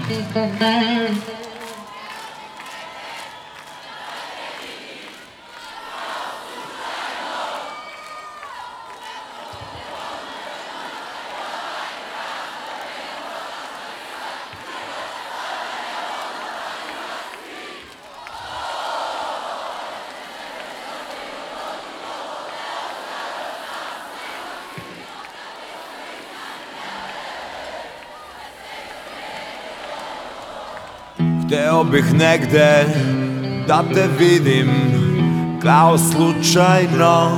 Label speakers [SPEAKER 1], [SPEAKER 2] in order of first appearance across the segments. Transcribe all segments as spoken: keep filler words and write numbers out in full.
[SPEAKER 1] Hteo bih negde da te vidim kao slučajno,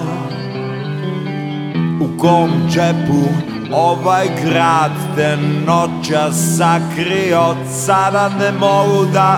[SPEAKER 1] u kom džepu ovaj grad te noćas sakrio. Sada ne mogu da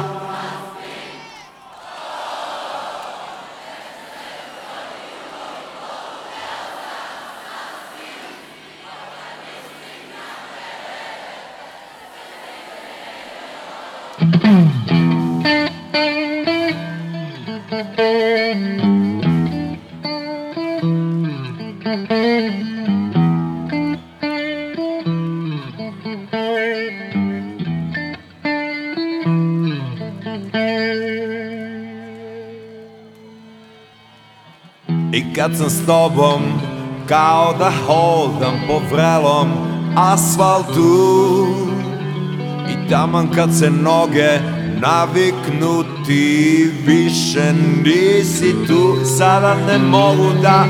[SPEAKER 1] I kad sam s tobom kao da hodam po vrelom asfaltu, i taman kad se noge naviknu ti više nisi tu. Sada ne mogu da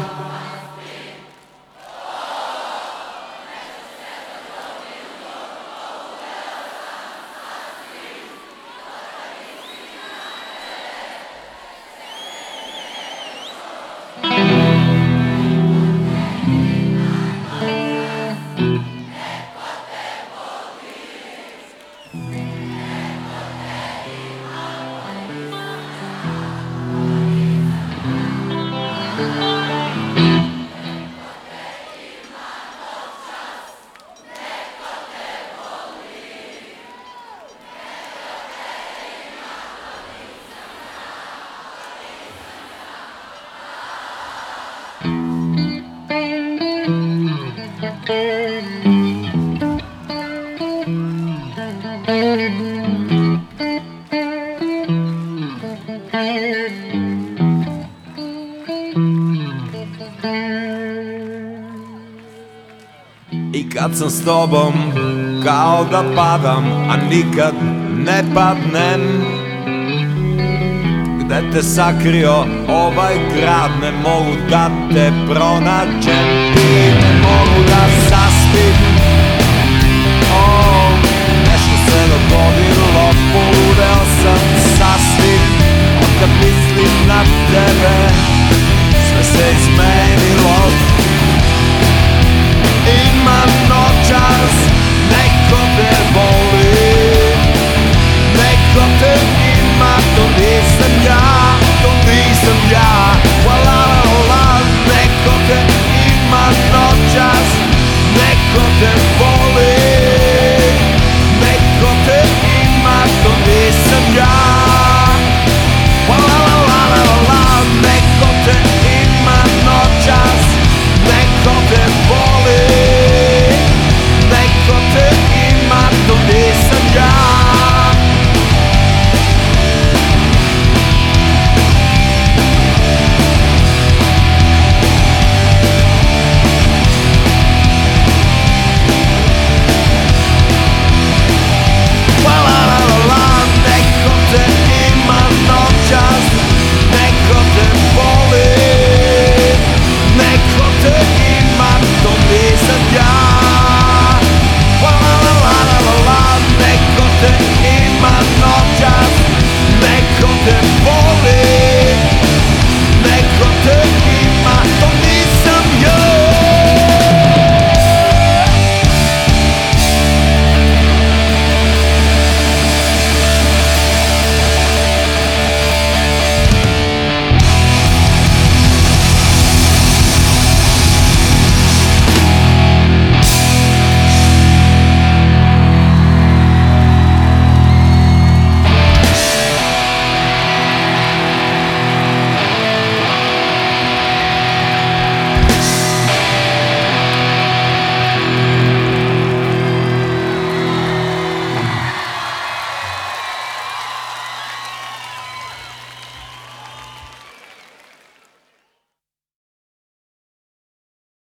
[SPEAKER 1] I kad sam s tobom kao da padam, a nikad ne padnem. Gde te sakrio ovaj grad, ne mogu da te pronađem. I ne mogu da saspim